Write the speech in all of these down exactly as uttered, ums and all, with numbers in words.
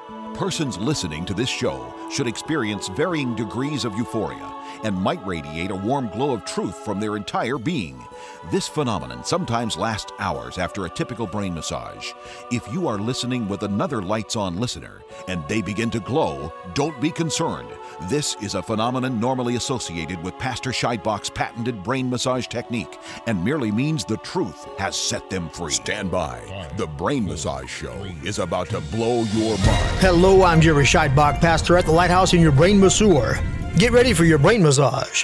Persons listening to this show should experience varying degrees of euphoria and might radiate a warm glow of truth from their entire being. This phenomenon sometimes lasts hours after a typical brain massage. If you are listening with another lights-on listener and they begin to glow, don't be concerned. This is a phenomenon normally associated with Pastor Scheidbach's patented brain massage technique and merely means the truth has set them free. Stand by. The Brain Massage Show is about to blow your mind. Hello, I'm Jerry Scheidbach, pastor at the Lighthouse and your brain masseur. Get ready for your brain massage.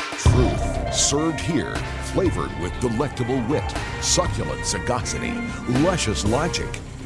Truth served here, flavored with delectable wit, succulent sagacity, luscious logic.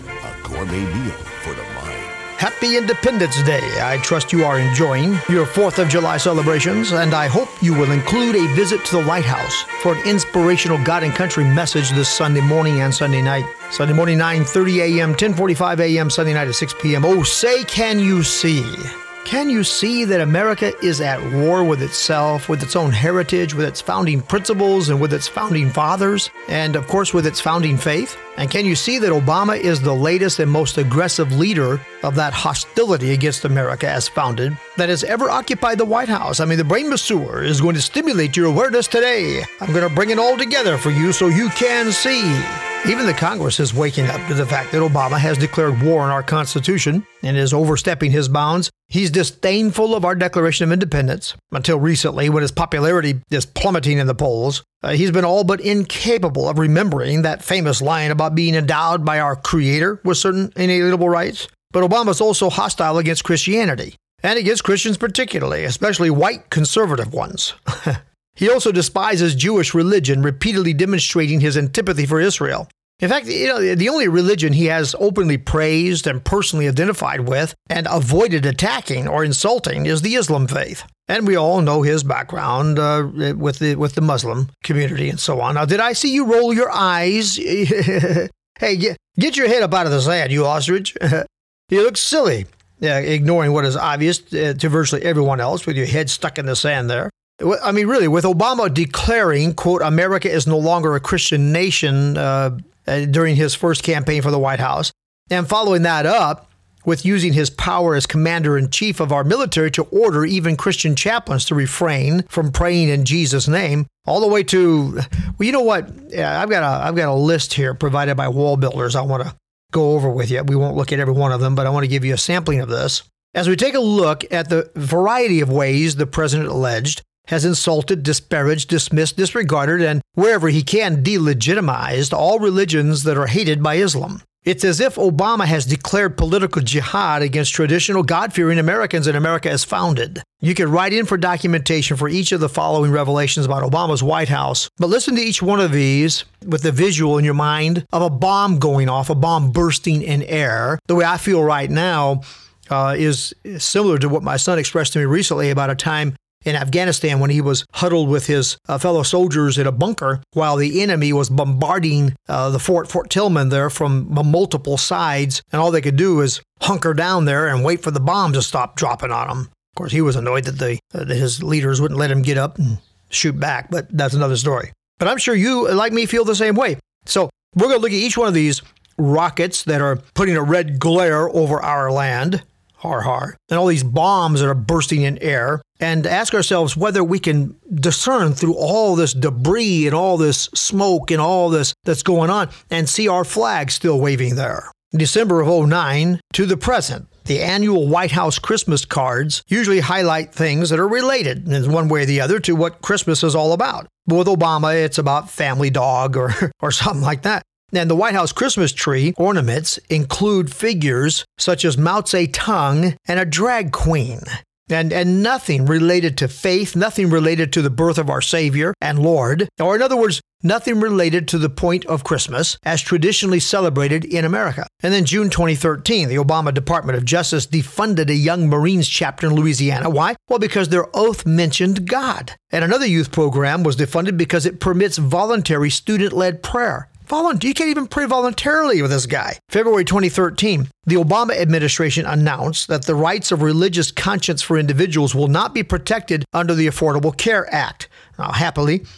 A gourmet meal for the mind. Happy Independence Day. I trust you are enjoying your fourth of July celebrations, and I hope you will include a visit to the Lighthouse for an inspirational God and Country message this Sunday morning and Sunday night. Sunday morning, nine thirty a.m., ten forty-five a.m., Sunday night at six p.m. Oh, say, can you see? Can you see that America is at war with itself, with its own heritage, with its founding principles, and with its founding fathers, and of course with its founding faith? And can you see that Obama is the latest and most aggressive leader of that hostility against America as founded that has ever occupied the White House? I mean, the Brain Masseur is going to stimulate your awareness today. I'm going to bring it all together for you so you can see. Even the Congress is waking up to the fact that Obama has declared war on our Constitution and is overstepping his bounds. He's disdainful of our Declaration of Independence. Until recently, when his popularity is plummeting in the polls, uh, he's been all but incapable of remembering that famous line about being endowed by our Creator with certain inalienable rights. But Obama's also hostile against Christianity, and against Christians particularly, especially white conservative ones. He also despises Jewish religion, repeatedly demonstrating his antipathy for Israel. In fact, you know, the only religion he has openly praised and personally identified with and avoided attacking or insulting is the Islam faith. And we all know his background uh, with the with the Muslim community and so on. Now, did I see you roll your eyes? Hey, get, get your head up out of the sand, you ostrich. You look silly, yeah, ignoring what is obvious uh, to virtually everyone else with your head stuck in the sand there. I mean, really, with Obama declaring, quote, America is no longer a Christian nation uh, uh, during his first campaign for the White House, and following that up with using his power as commander-in-chief of our military to order even Christian chaplains to refrain from praying in Jesus' name, all the way to, well, you know what? Yeah, I've got a I've got a list here provided by Wall Builders I want to go over with you. We won't look at every one of them, but I want to give you a sampling of this. As we take a look at the variety of ways the president alleged has insulted, disparaged, dismissed, disregarded, and wherever he can, delegitimized all religions that are hated by Islam. It's as if Obama has declared political jihad against traditional God-fearing Americans and America as founded. You can write in for documentation for each of the following revelations about Obama's White House, but listen to each one of these with the visual in your mind of a bomb going off, a bomb bursting in air. The way I feel right now uh, is similar to what my son expressed to me recently about a time in Afghanistan when he was huddled with his uh, fellow soldiers in a bunker while the enemy was bombarding uh, the fort, Fort Tillman there from multiple sides. And all they could do is hunker down there and wait for the bombs to stop dropping on them. Of course, he was annoyed that, the, uh, that his leaders wouldn't let him get up and shoot back, but that's another story. But I'm sure you, like me, feel the same way. So we're going to look at each one of these rockets that are putting a red glare over our land. Har har. And all these bombs that are bursting in air, and ask ourselves whether we can discern through all this debris and all this smoke and all this that's going on and see our flag still waving there. In December of oh nine to the present, the annual White House Christmas cards usually highlight things that are related in one way or the other to what Christmas is all about. But with Obama, it's about family dog or, or something like that. And the White House Christmas tree ornaments include figures such as Mao Zedong and a drag queen. And, and nothing related to faith, nothing related to the birth of our Savior and Lord, or in other words, nothing related to the point of Christmas as traditionally celebrated in America. And then June twenty thirteen, the Obama Department of Justice defunded a young Marines chapter in Louisiana. Why? Well, because their oath mentioned God. And another youth program was defunded because it permits voluntary student-led prayer. Volunteer. You can't even pray voluntarily with this guy. February twenty thirteen, the Obama administration announced that the rights of religious conscience for individuals will not be protected under the Affordable Care Act. Now, happily,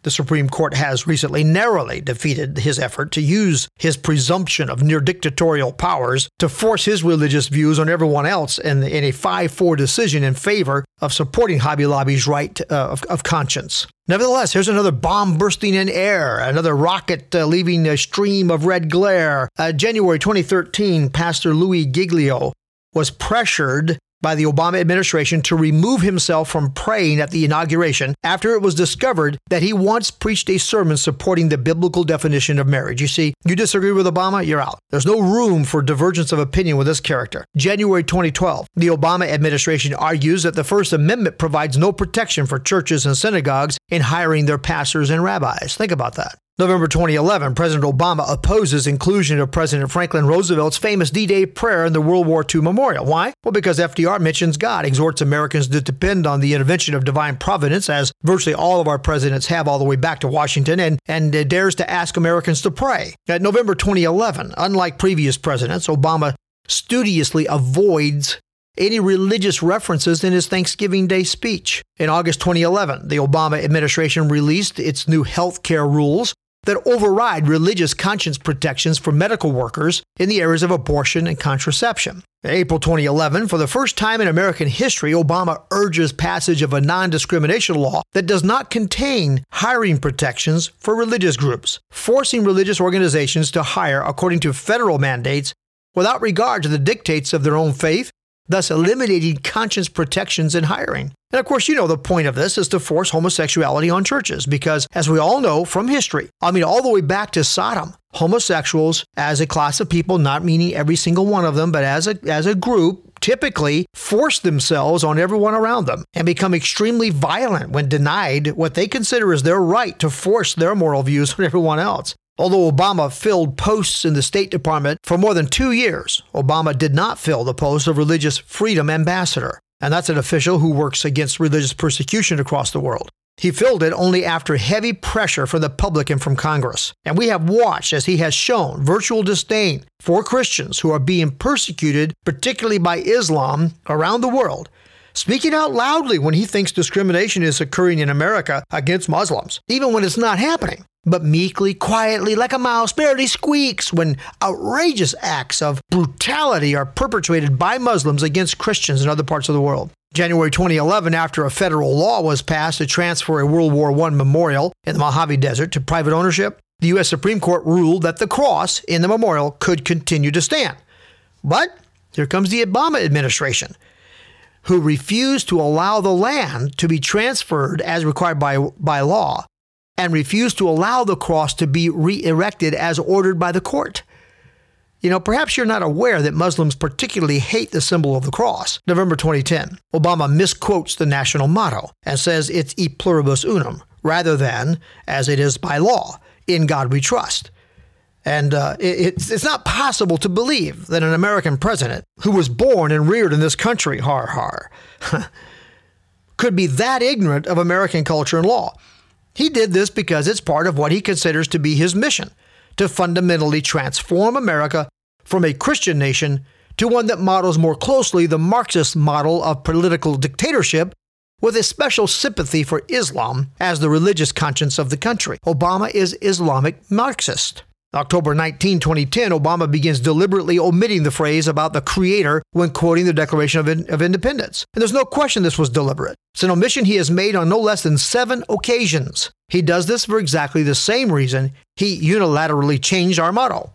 The Supreme Court has recently narrowly defeated his effort to use his presumption of near-dictatorial powers to force his religious views on everyone else in, in a five four decision in favor of supporting Hobby Lobby's right uh, of, of conscience. Nevertheless, here's another bomb bursting in air, another rocket uh, leaving a stream of red glare. Uh, January twenty thirteen, Pastor Louis Giglio was pressured by the Obama administration to remove himself from praying at the inauguration after it was discovered that he once preached a sermon supporting the biblical definition of marriage. You see, you disagree with Obama, you're out. There's no room for divergence of opinion with this character. January twenty twelve, the Obama administration argues that the First Amendment provides no protection for churches and synagogues in hiring their pastors and rabbis. Think about that. November twenty eleven, President Obama opposes inclusion of President Franklin Roosevelt's famous D-Day prayer in the World War Two memorial. Why? Well, because F D R mentions God, exhorts Americans to depend on the intervention of divine providence, as virtually all of our presidents have all the way back to Washington, and, and uh, dares to ask Americans to pray. At November twenty eleven, unlike previous presidents, Obama studiously avoids any religious references in his Thanksgiving Day speech. In August twenty eleven, the Obama administration released its new health care rules that override religious conscience protections for medical workers in the areas of abortion and contraception. In April twenty eleven, for the first time in American history, Obama urges passage of a non-discrimination law that does not contain hiring protections for religious groups, forcing religious organizations to hire according to federal mandates without regard to the dictates of their own faith, thus eliminating conscience protections in hiring. And of course, you know the point of this is to force homosexuality on churches because, as we all know from history, I mean, all the way back to Sodom, homosexuals as a class of people, not meaning every single one of them, but as a, as a group, typically force themselves on everyone around them and become extremely violent when denied what they consider as their right to force their moral views on everyone else. Although Obama filled posts in the State Department for more than two years, Obama did not fill the post of Religious Freedom Ambassador, and that's an official who works against religious persecution across the world. He filled it only after heavy pressure from the public and from Congress. And we have watched as he has shown virtual disdain for Christians who are being persecuted, particularly by Islam, around the world, speaking out loudly when he thinks discrimination is occurring in America against Muslims, even when it's not happening, but meekly, quietly, like a mouse, barely squeaks when outrageous acts of brutality are perpetrated by Muslims against Christians in other parts of the world. January twenty eleven, after a federal law was passed to transfer a World War One memorial in the Mojave Desert to private ownership, the U S Supreme Court ruled that the cross in the memorial could continue to stand. But here comes the Obama administration, who refused to allow the land to be transferred as required by, by law, and refused to allow the cross to be re-erected as ordered by the court. You know, perhaps you're not aware that Muslims particularly hate the symbol of the cross. November twenty ten, Obama misquotes the national motto and says it's e pluribus unum, rather than, as it is by law, in God we trust. And uh, it, it's, it's not possible to believe that an American president who was born and reared in this country, har har, could be that ignorant of American culture and law. He did this because it's part of what he considers to be his mission, to fundamentally transform America from a Christian nation to one that models more closely the Marxist model of political dictatorship, with a special sympathy for Islam as the religious conscience of the country. Obama is Islamic Marxist. October nineteenth, twenty ten, Obama begins deliberately omitting the phrase about the Creator when quoting the Declaration of, in- of Independence. And there's no question this was deliberate. It's an omission he has made on no less than seven occasions. He does this for exactly the same reason he unilaterally changed our motto.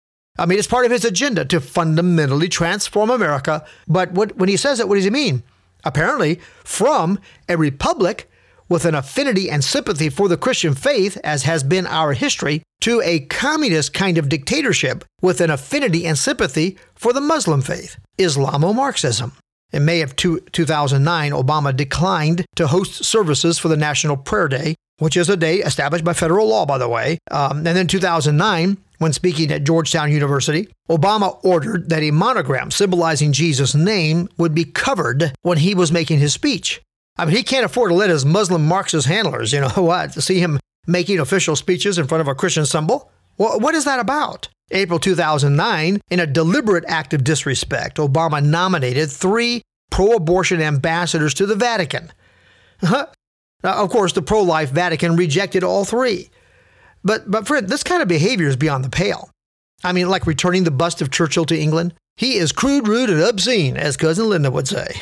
I mean, it's part of his agenda to fundamentally transform America. But what, when he says it, what does he mean? Apparently, from a republic with an affinity and sympathy for the Christian faith, as has been our history, to a communist kind of dictatorship with an affinity and sympathy for the Muslim faith, Islamo-Marxism. In May of two thousand nine, Obama declined to host services for the National Prayer Day, which is a day established by federal law, by the way. Um, and then two thousand nine, when speaking at Georgetown University, Obama ordered that a monogram symbolizing Jesus' name would be covered when he was making his speech. I mean, he can't afford to let his Muslim Marxist handlers, you know what, to see him making official speeches in front of a Christian symbol. Well, what is that about? April two thousand nine, in a deliberate act of disrespect, Obama nominated three pro-abortion ambassadors to the Vatican. Now, of course, the pro-life Vatican rejected all three. But, but friend, this kind of behavior is beyond the pale. I mean, like returning the bust of Churchill to England. He is crude, rude, and obscene, as Cousin Linda would say.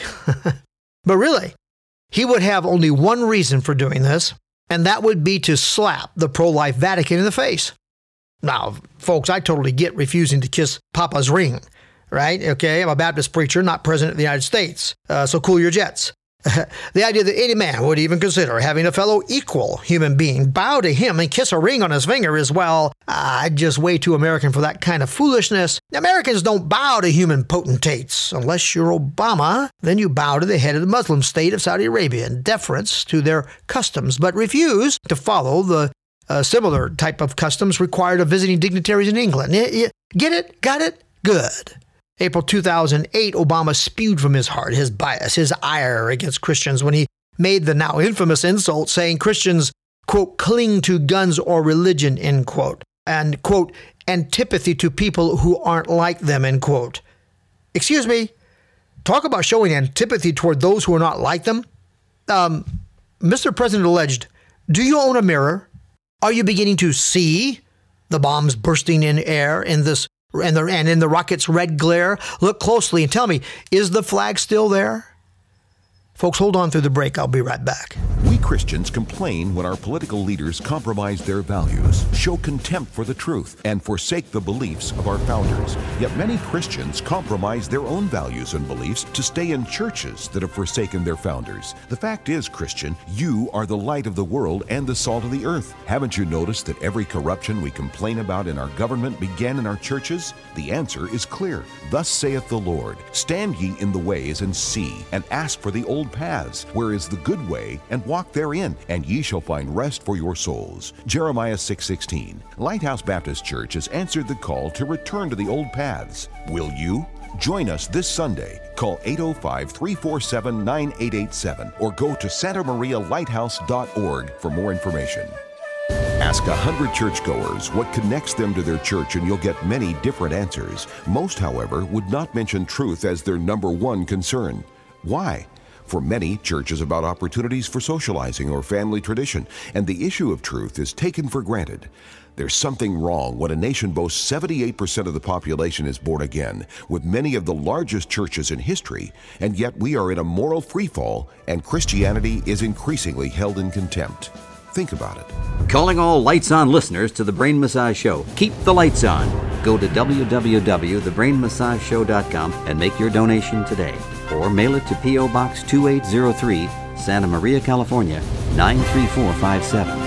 But really, he would have only one reason for doing this, and that would be to slap the pro-life Vatican in the face. Now, folks, I totally get refusing to kiss Papa's ring, right? Okay, I'm a Baptist preacher, not President of the United States, uh, so cool your jets. The idea that any man would even consider having a fellow equal human being bow to him and kiss a ring on his finger is, well, uh, just way too American for that kind of foolishness. Americans don't bow to human potentates. Unless you're Obama, then you bow to the head of the Muslim state of Saudi Arabia in deference to their customs, but refuse to follow the uh, similar type of customs required of visiting dignitaries in England. Get it? Got it? Good. April two thousand eight, Obama spewed from his heart his bias, his ire against Christians when he made the now infamous insult saying Christians, quote, cling to guns or religion, end quote, and, quote, antipathy to people who aren't like them, end quote. Excuse me, talk about showing antipathy toward those who are not like them? Um, Mister President alleged, do you own a mirror? Are you beginning to see the bombs bursting in air in this And, the, and in the rocket's red glare? Look closely and tell me, is the flag still there? Folks, hold on through the break. I'll be right back. We Christians complain when our political leaders compromise their values, show contempt for the truth, and forsake the beliefs of our founders. Yet many Christians compromise their own values and beliefs to stay in churches that have forsaken their founders. The fact is, Christian, you are the light of the world and the salt of the earth. Haven't you noticed that every corruption we complain about in our government began in our churches? The answer is clear. Thus saith the Lord, stand ye in the ways and see, and ask for the old paths, where is the good way, and walk therein, and ye shall find rest for your souls. Jeremiah six sixteen. Lighthouse Baptist Church has answered the call to return to the old paths. Will you? Join us this Sunday. Call eight oh five, three four seven, nine eight eight seven or go to santa maria lighthouse dot org for more information. Ask a hundred churchgoers what connects them to their church and you'll get many different answers. Most, however, would not mention truth as their number one concern. Why? For many, church is about opportunities for socializing or family tradition, and the issue of truth is taken for granted. There's something wrong when a nation boasts seventy-eight percent of the population is born again, with many of the largest churches in history, and yet we are in a moral freefall, and Christianity is increasingly held in contempt. Think about it. Calling all Lights On listeners to the Brain Massage Show. Keep the lights on. Go to w w w dot the brain massage show dot com and make your donation today. Or mail it to P O Box two eight zero three, Santa Maria, California, nine three four five seven.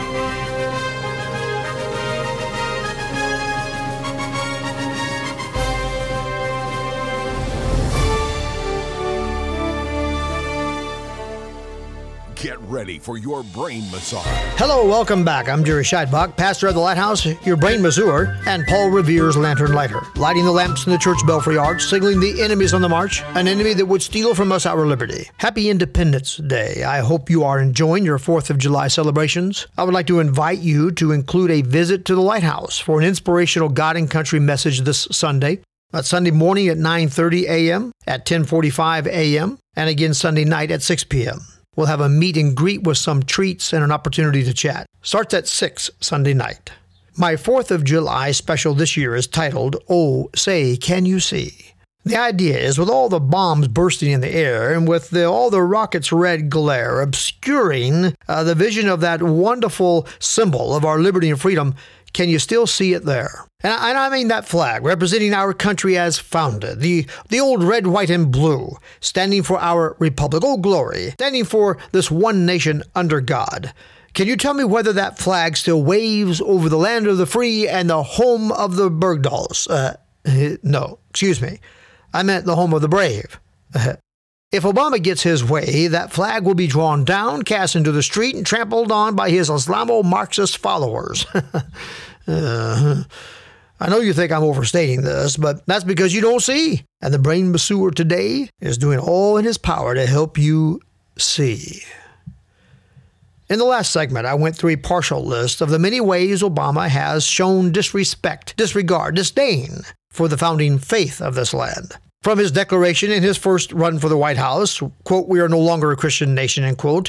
Get ready for your brain massage. Hello, welcome back. I'm Jerry Scheidbach, pastor of the Lighthouse, your brain masseur, and Paul Revere's lantern lighter, lighting the lamps in the church belfry arch, signaling the enemies on the march, an enemy that would steal from us our liberty. Happy Independence Day. I hope you are enjoying your fourth of July celebrations. I would like to invite you to include a visit to the Lighthouse for an inspirational God and country message this Sunday. That's Sunday morning at nine thirty a.m., at ten forty-five a.m., and again Sunday night at six p.m. We'll have a meet and greet with some treats and an opportunity to chat. Starts at six Sunday night. My fourth of July special this year is titled, Oh, Say, Can You See? The idea is, with all the bombs bursting in the air and with the, all the rockets' red glare obscuring uh, the vision of that wonderful symbol of our liberty and freedom, can you still see it there? And I, and I mean that flag representing our country as founded, the, the old red, white, and blue, standing for our republic, oh glory, standing for this one nation under God. Can you tell me whether that flag still waves over the land of the free and the home of the Bergdahls? Uh, no, excuse me. I meant the home of the brave. If Obama gets his way, that flag will be drawn down, cast into the street, and trampled on by his Islamo-Marxist followers. uh, I know you think I'm overstating this, but that's because you don't see. And the brain masseur today is doing all in his power to help you see. In the last segment, I went through a partial list of the many ways Obama has shown disrespect, disregard, disdain for the founding faith of this land. From his declaration in his first run for the White House, quote, we are no longer a Christian nation, end quote,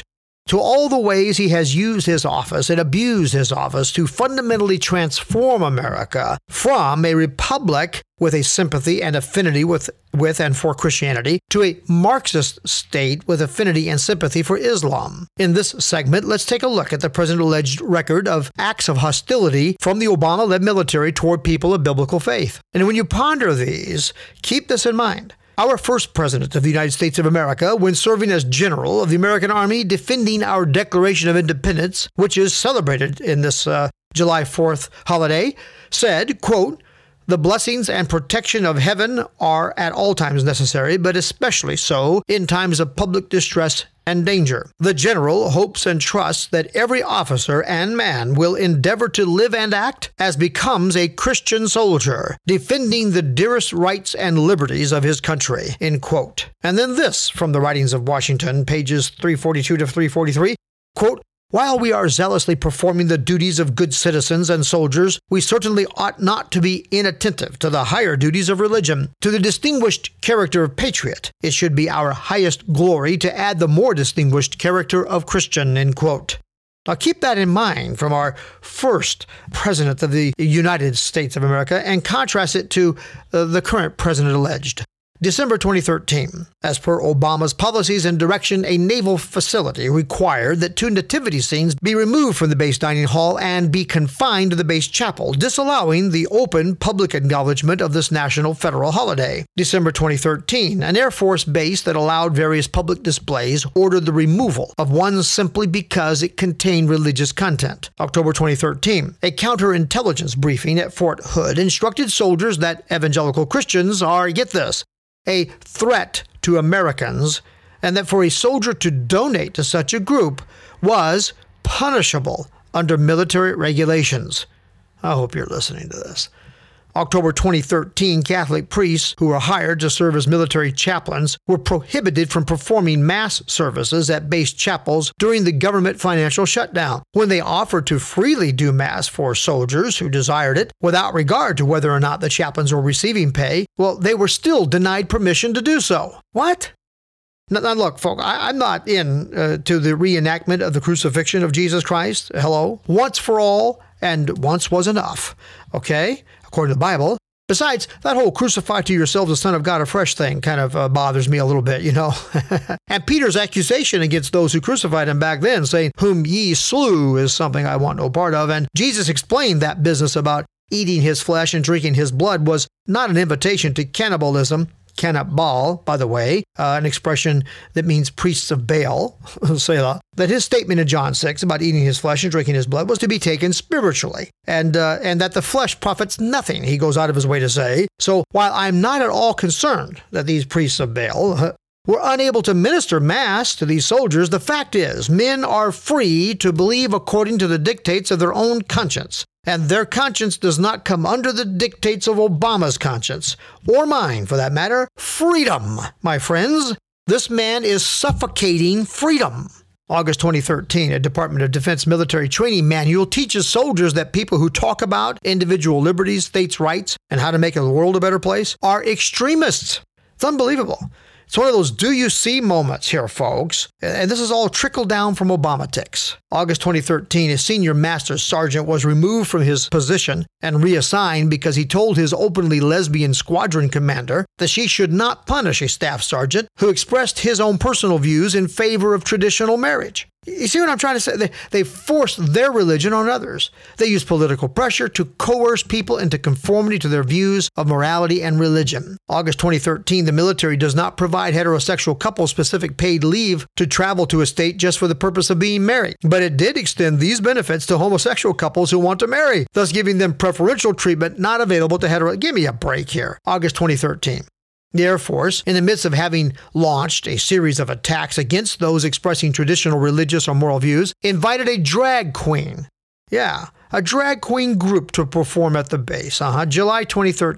to all the ways he has used his office and abused his office to fundamentally transform America from a republic with a sympathy and affinity with, with and for Christianity to a Marxist state with affinity and sympathy for Islam. In this segment, let's take a look at the president's alleged record of acts of hostility from the Obama-led military toward people of biblical faith. And when you ponder these, keep this in mind. Our first president of the United States of America, when serving as general of the American Army, defending our Declaration of Independence, which is celebrated in this uh, July fourth holiday, said, quote, "The blessings and protection of heaven are at all times necessary, but especially so in times of public distress and danger. The general hopes and trusts that every officer and man will endeavor to live and act as becomes a Christian soldier, defending the dearest rights and liberties of his country," end quote. And then this from the writings of Washington, pages three forty-two to three forty-three, quote, "While we are zealously performing the duties of good citizens and soldiers, we certainly ought not to be inattentive to the higher duties of religion, to the distinguished character of patriot. It should be our highest glory to add the more distinguished character of Christian," end quote. Now keep that in mind from our first president of the United States of America and contrast it to uh, the current president alleged. December twenty thirteen. As per Obama's policies and direction, a naval facility required that two nativity scenes be removed from the base dining hall and be confined to the base chapel, disallowing the open public acknowledgement of this national federal holiday. December twenty thirteen. An Air Force base that allowed various public displays ordered the removal of one simply because it contained religious content. October twenty thirteen. A counterintelligence briefing at Fort Hood instructed soldiers that evangelical Christians are, get this, a threat to Americans, and that for a soldier to donate to such a group was punishable under military regulations. I hope you're listening to this. October twenty thirteen, Catholic priests who were hired to serve as military chaplains were prohibited from performing mass services at base chapels during the government financial shutdown. When they offered to freely do mass for soldiers who desired it, without regard to whether or not the chaplains were receiving pay, well, they were still denied permission to do so. What? Now, now look, folks, I, I'm not in uh, to the reenactment of the crucifixion of Jesus Christ. Hello? Once for all, and once was enough. Okay? According to the Bible. Besides, that whole crucify to yourselves the Son of God afresh thing kind of uh, bothers me a little bit, you know. And Peter's accusation against those who crucified him back then, saying, "Whom ye slew," is something I want no part of. And Jesus explained that business about eating his flesh and drinking his blood was not an invitation to cannibalism. Cannibal, by the way, uh, an expression that means priests of Baal, Selah, that his statement in John six about eating his flesh and drinking his blood was to be taken spiritually, and uh, and that the flesh profits nothing, he goes out of his way to say. So while I'm not at all concerned that these priests of Baal uh, were unable to minister mass to these soldiers, the fact is men are free to believe according to the dictates of their own conscience. And their conscience does not come under the dictates of Obama's conscience, or mine for that matter. Freedom, my friends. This man is suffocating freedom. August twenty thirteen, a Department of Defense military training manual teaches soldiers that people who talk about individual liberties, states' rights, and how to make the world a better place are extremists. It's unbelievable. It's one of those do you see moments here, folks. And this is all trickled down from Obamatics. August twenty thirteen, a senior master sergeant was removed from his position and reassigned because he told his openly lesbian squadron commander that she should not punish a staff sergeant who expressed his own personal views in favor of traditional marriage. You see what I'm trying to say? They, they force their religion on others. They use political pressure to coerce people into conformity to their views of morality and religion. August twenty thirteen, the military does not provide heterosexual couples specific paid leave to travel to a state just for the purpose of being married. But it did extend these benefits to homosexual couples who want to marry, thus giving them preferential treatment not available to hetero. Give me a break here. August twenty thirteen. The Air Force, in the midst of having launched a series of attacks against those expressing traditional religious or moral views, invited a drag queen. Yeah, a drag queen group to perform at the base. Uh-huh, July twenty thirteen.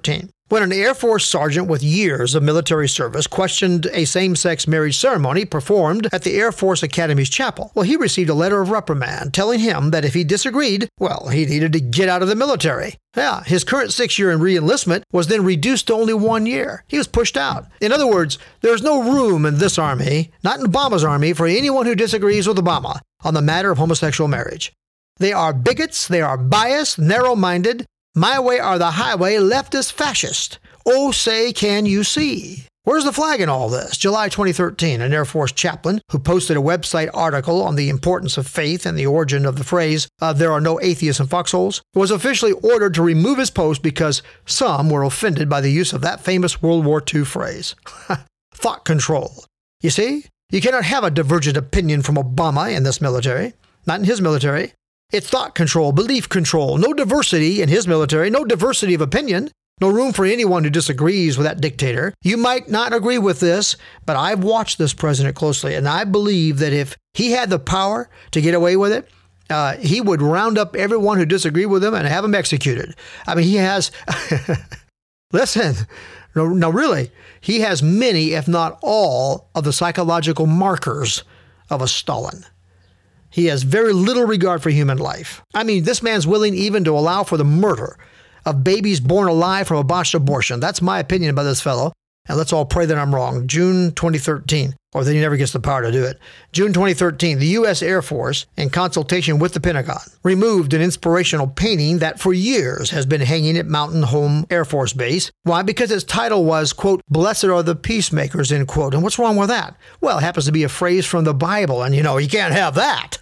When an Air Force sergeant with years of military service questioned a same-sex marriage ceremony performed at the Air Force Academy's chapel, well, he received a letter of reprimand telling him that if he disagreed, well, he needed to get out of the military. Yeah, his current six-year re-enlistment was then reduced to only one year. He was pushed out. In other words, there's no room in this army, not in Obama's army, for anyone who disagrees with Obama on the matter of homosexual marriage. They are bigots, they are biased, narrow-minded. My way or the highway, leftist fascist. Oh, say, can you see? Where's the flag in all this? July twenty thirteen, an Air Force chaplain who posted a website article on the importance of faith and the origin of the phrase, uh, there are no atheists in foxholes, was officially ordered to remove his post because some were offended by the use of that famous World War Two phrase. Thought control. You see, you cannot have a divergent opinion from Obama in this military, not in his military. It's thought control, belief control, no diversity in his military, no diversity of opinion, no room for anyone who disagrees with that dictator. You might not agree with this, but I've watched this president closely, and I believe that if he had the power to get away with it, uh, he would round up everyone who disagreed with him and have them executed. I mean, he has, listen, no, no, really, he has many, if not all, of the psychological markers of a Stalin. He has very little regard for human life. I mean, this man's willing even to allow for the murder of babies born alive from a botched abortion. That's my opinion about this fellow. And let's all pray that I'm wrong. June twenty thirteen, or that he never gets the power to do it. June twenty thirteen, the U S Air Force, in consultation with the Pentagon, removed an inspirational painting that for years has been hanging at Mountain Home Air Force Base. Why? Because its title was, quote, blessed are the peacemakers, end quote. And what's wrong with that? Well, it happens to be a phrase from the Bible, and you know, you can't have that.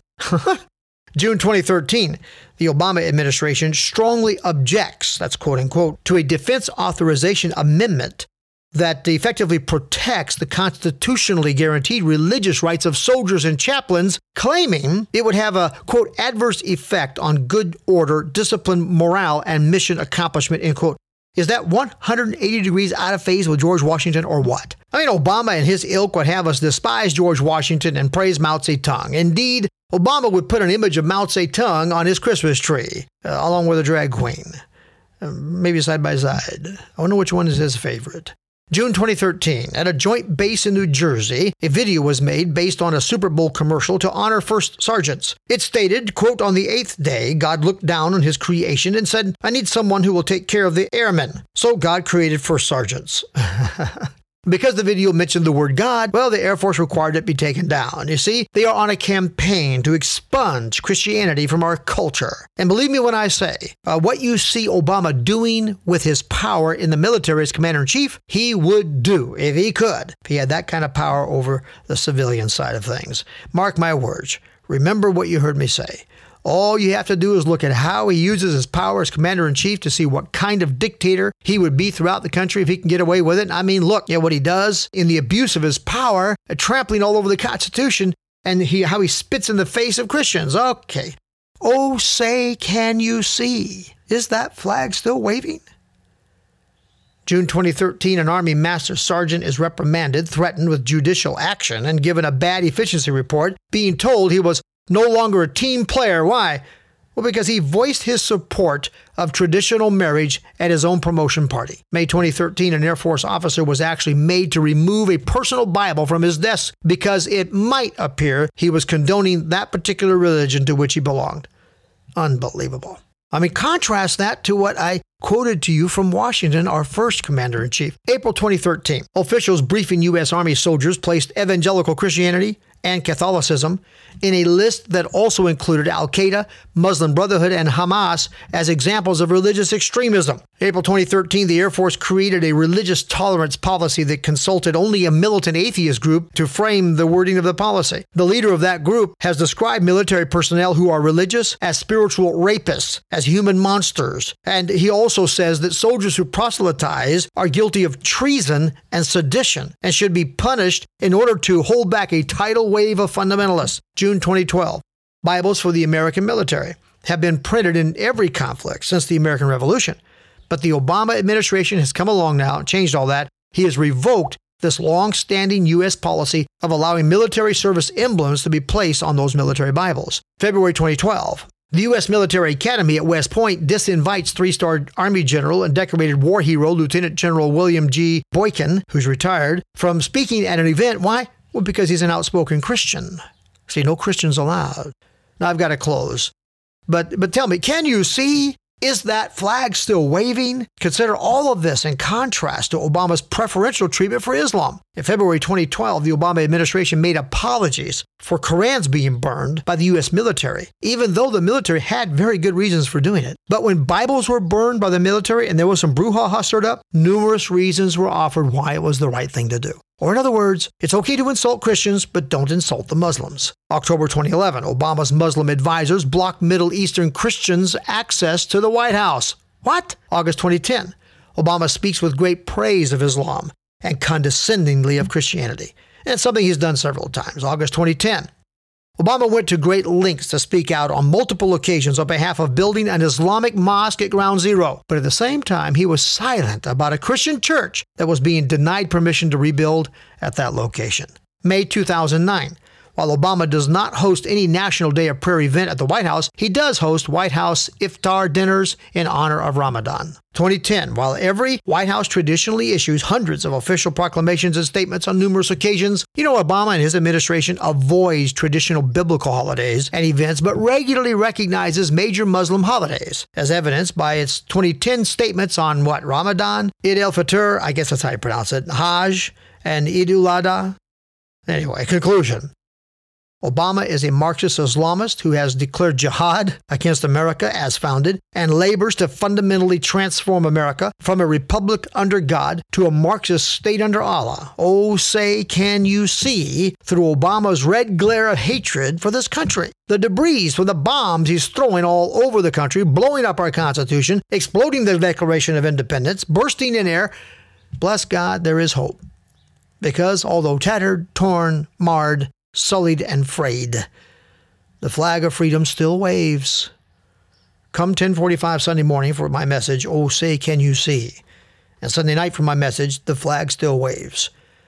June twenty thirteen, the Obama administration strongly objects, that's quote unquote, to a defense authorization amendment that effectively protects the constitutionally guaranteed religious rights of soldiers and chaplains, claiming it would have a, quote, adverse effect on good order, discipline, morale, and mission accomplishment, end quote. Is that one hundred eighty degrees out of phase with George Washington or what? I mean, Obama and his ilk would have us despise George Washington and praise Mao Zedong. Indeed, Obama would put an image of Mao Zedong on his Christmas tree, uh, along with a drag queen. Uh, maybe side by side. I wonder which one is his favorite. June twenty thirteen, at a joint base in New Jersey, a video was made based on a Super Bowl commercial to honor first sergeants. It stated, quote, on the eighth day, God looked down on his creation and said, I need someone who will take care of the airmen. So God created first sergeants. Because the video mentioned the word God, well, the Air Force required it be taken down. You see, they are on a campaign to expunge Christianity from our culture. And believe me when I say, uh, what you see Obama doing with his power in the military as commander-in-chief, he would do if he could, if he had that kind of power over the civilian side of things. Mark my words. Remember what you heard me say. All you have to do is look at how he uses his power as commander-in-chief to see what kind of dictator he would be throughout the country if he can get away with it. I mean, look at what he does in the abuse of his power, trampling all over the Constitution, and he, how he spits in the face of Christians. Okay. Oh, say, can you see? Is that flag still waving? June twenty thirteen, an Army Master Sergeant is reprimanded, threatened with judicial action, and given a bad efficiency report, being told he was no longer a team player. Why? Well, because he voiced his support of traditional marriage at his own promotion party. May twenty thirteen, an Air Force officer was actually made to remove a personal Bible from his desk because it might appear he was condoning that particular religion to which he belonged. Unbelievable. I mean, contrast that to what I quoted to you from Washington, our first commander-in-chief. April twenty thirteen, officials briefing U S Army soldiers placed evangelical Christianity and Catholicism in a list that also included Al-Qaeda, Muslim Brotherhood, and Hamas as examples of religious extremism. April twenty thirteen, the Air Force created a religious tolerance policy that consulted only a militant atheist group to frame the wording of the policy. The leader of that group has described military personnel who are religious as spiritual rapists, as human monsters, and he also says that soldiers who proselytize are guilty of treason and sedition and should be punished in order to hold back a tidal wave of fundamentalists. June twenty twelve, Bibles for the American military have been printed in every conflict since the American Revolution. But the Obama administration has come along now and changed all that. He has revoked this long-standing U S policy of allowing military service emblems to be placed on those military Bibles. February twenty twelve, The U S Military Academy at West Point disinvites three-star Army General and decorated war hero Lieutenant General William G. Boykin, who's retired, from speaking at an event. Why? Well, because he's an outspoken Christian. See, no Christians allowed. Now, I've got to close. But, but tell me, can you see? Is that flag still waving? Consider all of this in contrast to Obama's preferential treatment for Islam. In February twenty twelve, the Obama administration made apologies for Korans being burned by the U S military, even though the military had very good reasons for doing it. But when Bibles were burned by the military and there was some brouhaha stirred up, numerous reasons were offered why it was the right thing to do. Or in other words, it's okay to insult Christians, but don't insult the Muslims. October twenty eleven, Obama's Muslim advisors blocked Middle Eastern Christians' access to the White House. What? August twenty ten, Obama speaks with great praise of Islam and condescendingly of Christianity. And it's something he's done several times. August twenty ten, Obama went to great lengths to speak out on multiple occasions on behalf of building an Islamic mosque at Ground Zero. But at the same time, he was silent about a Christian church that was being denied permission to rebuild at that location. May two thousand nine. While Obama does not host any National Day of Prayer event at the White House, he does host White House iftar dinners in honor of Ramadan. twenty ten. While every White House traditionally issues hundreds of official proclamations and statements on numerous occasions, you know, Obama and his administration avoids traditional biblical holidays and events, but regularly recognizes major Muslim holidays, as evidenced by its twenty ten statements on what? Ramadan, Eid al-Fitr, I guess that's how you pronounce it, Hajj, and Eid al-Adha. Anyway, conclusion. Obama is a Marxist Islamist who has declared jihad against America as founded and labors to fundamentally transform America from a republic under God to a Marxist state under Allah. Oh, say, can you see through Obama's red glare of hatred for this country? The debris from the bombs he's throwing all over the country, blowing up our Constitution, exploding the Declaration of Independence, bursting in air. Bless God, there is hope. Because although tattered, torn, marred, sullied and frayed, the flag of freedom still waves. Come ten forty-five Sunday morning for my message, Oh, say, can you see? And Sunday night for my message, the flag still waves.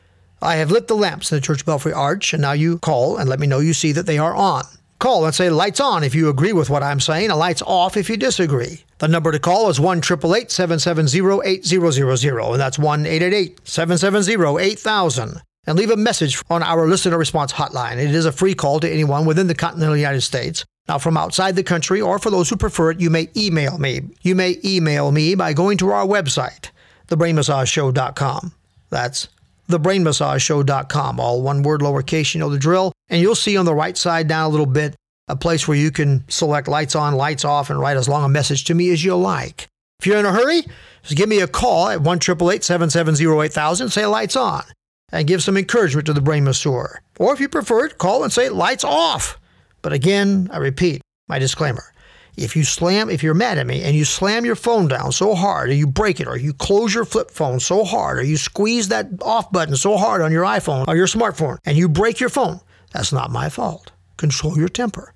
I have lit the lamps in the church belfry arch, and now you call and let me know you see that they are on. Call and say lights on if you agree with what I'm saying, and lights off if you disagree. The number to call is one eight eight eight, seven seven zero, eight zero zero zero, and that's one eight eight eight, seven seven zero, eight thousand. And leave a message on our listener response hotline. It is a free call to anyone within the continental United States. Now, from outside the country, or for those who prefer it, you may email me. You may email me by going to our website, the brain massage show dot com. That's the brain massage show dot com, all one word, lowercase, you know the drill. And you'll see on the right side down a little bit, a place where you can select lights on, lights off, and write as long a message to me as you like. If you're in a hurry, just give me a call at one eight eight eight, seven seven zero, eight thousand, say lights on, and give some encouragement to the brain masseur. Or if you prefer it, call and say lights off. But again, I repeat my disclaimer. If you slam, if you're mad at me and you slam your phone down so hard, or you break it, or you close your flip phone so hard, or you squeeze that off button so hard on your iPhone or your smartphone, and you break your phone, that's not my fault. Control your temper.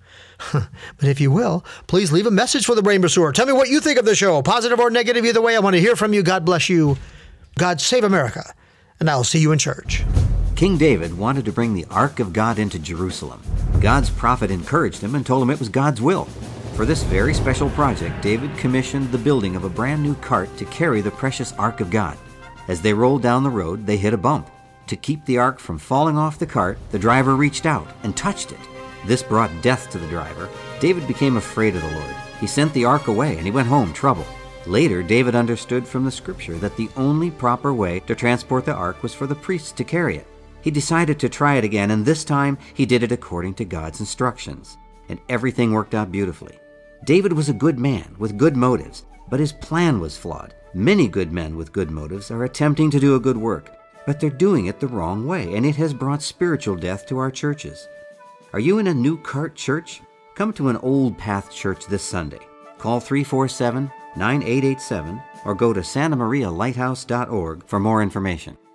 But if you will, please leave a message for the brain masseur. Tell me what you think of the show, positive or negative. Either way, I want to hear from you. God bless you. God save America. And I'll see you in church. King David wanted to bring the Ark of God into Jerusalem. God's prophet encouraged him and told him it was God's will. For this very special project, David commissioned the building of a brand new cart to carry the precious Ark of God. As they rolled down the road, they hit a bump. To keep the Ark from falling off the cart, the driver reached out and touched it. This brought death to the driver. David became afraid of the Lord. He sent the Ark away and he went home troubled. Later, David understood from the scripture that the only proper way to transport the ark was for the priests to carry it. He decided to try it again, and this time he did it according to God's instructions. And everything worked out beautifully. David was a good man with good motives, but his plan was flawed. Many good men with good motives are attempting to do a good work, but they're doing it the wrong way, and it has brought spiritual death to our churches. Are you in a new cart church? Come to an Old Path church this Sunday. Call three four seven, nine eight eight seven or go to santa maria lighthouse dot org for more information.